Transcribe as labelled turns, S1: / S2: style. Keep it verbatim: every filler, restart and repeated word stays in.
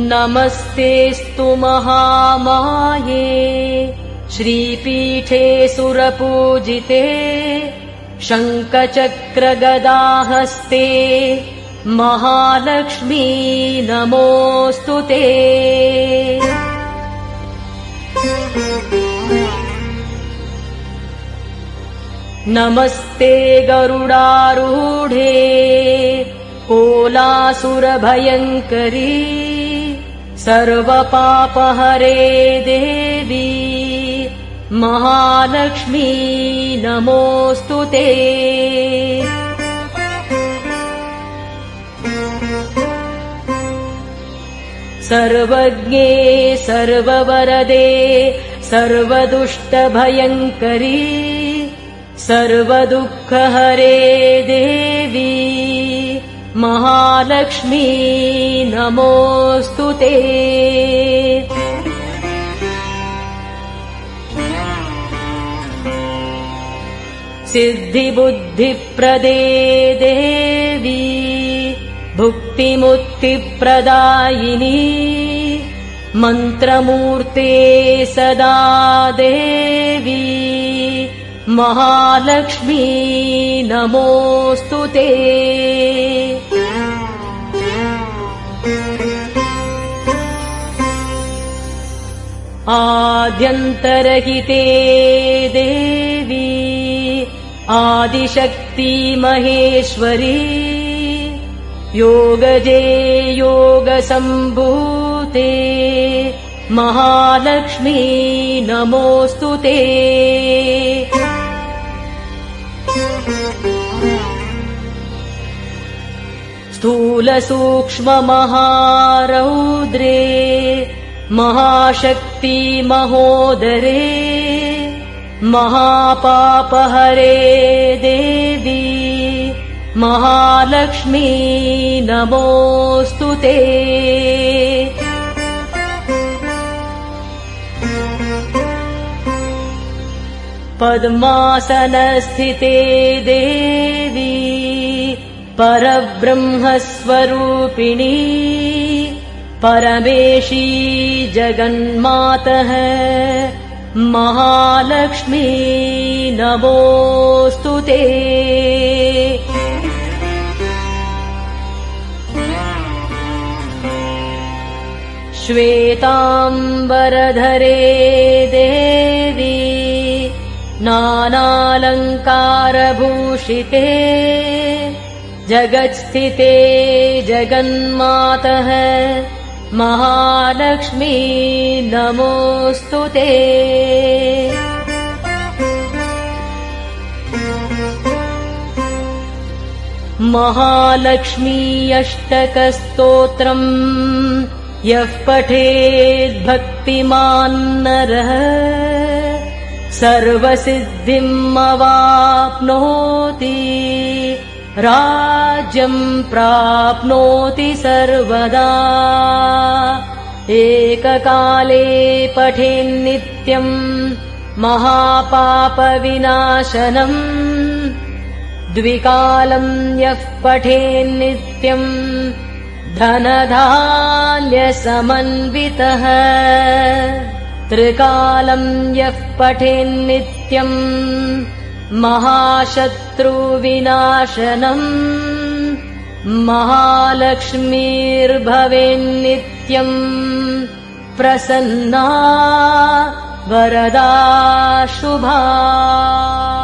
S1: नमस्तेऽस्तु महामाये श्रीपीठे सुरपूजिते शङ्खचक्रगदाहस्ते महालक्ष्मी नमोऽस्तु ते। नमस्ते गरुडारूढे कोलासुरभयङ्करी सर्वपापहरे देवी महालक्ष्मी नमोऽस्तु ते। सर्वज्ञे सर्ववरदे सर्वदुष्टभयङ्करी सर्वदुःखहरे देवी महालक्ष्मी नमोऽस्तु ते। सिद्धिबुद्धिप्रदे देवी भुक्तिमुक्तिप्रदायिनी मन्त्रमूर्ते सदा देवी महालक्ष्मी नमोऽस्तु ते। आद्यन्तरहिते देवी आदिशक्ति महेश्वरी योगजे योगसम्भूते महालक्ष्मी नमोऽस्तु ते। स्थूलसूक्ष्ममहारौद्रे महाशक्ति महोदरे महापापहरे देवी महालक्ष्मी नमोऽस्तु ते। पद्मासनस्थिते देवी परब्रह्मस्वरूपिणी परमेशी जगन्मातः महालक्ष्मी नमोऽस्तु ते। श्वेताम्बरधरे देवी नानालङ्कारभूषिते जगत्स्थिते जगन्मातः महालक्ष्मी नमोऽस्तु ते। महालक्ष्मी अष्टकस्तोत्रम् यः पठेद् भक्तिमान् नरः सर्वसिद्धिम् अवाप्नोति राज्यम् प्राप्नोति सर्वदा। एककाले पठेन्नित्यम् महापापविनाशनम् द्विकालम् यः पठेन्नित्यम् धनधान्यसमन्वितः त्रिकालम् यः पठेन्नित्यम् महाशत्रुविनाशनम् महालक्ष्मीर्भवेन्नित्यम् प्रसन्ना वरदा शुभा।